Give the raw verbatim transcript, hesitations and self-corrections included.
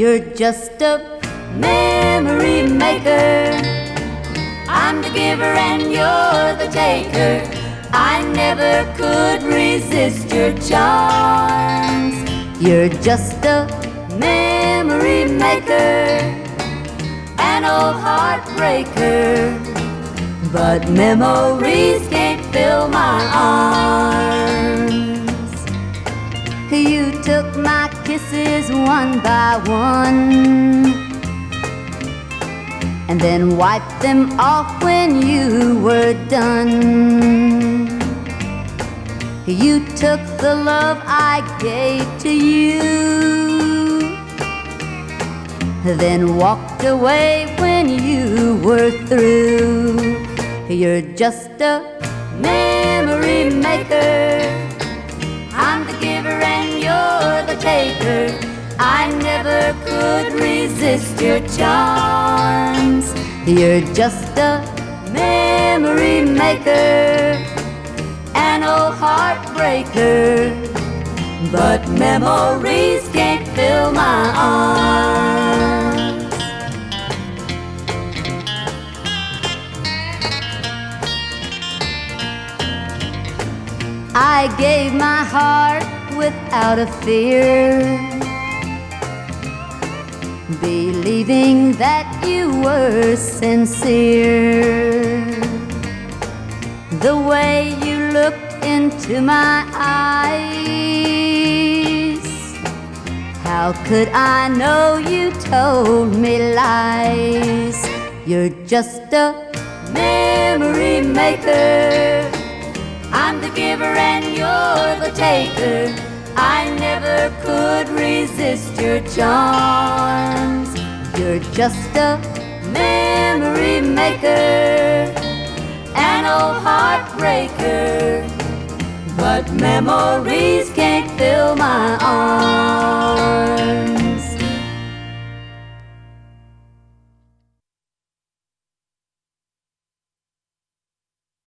You're just a memory maker. I'm the giver and you're the taker. I never could resist your charms. You're just a memory maker, an old heartbreaker, but memories can't fill my arms. You took my kisses one by one and then wiped them off when you were done. You took the love I gave to you, then walked away when you were through. You're just a memory maker. I'm the giver and you're the taker. I never could resist your charms. You're just a memory maker, an old heartbreaker, but memories can't fill my arms. I gave my heart without a fear, believing that you were sincere. The way you looked into my eyes, how could I know you told me lies? You're just a memory maker. I'm the giver and you're the taker. I never could resist your charms. You're just a memory maker, an old heartbreaker, but memories can't fill my arms.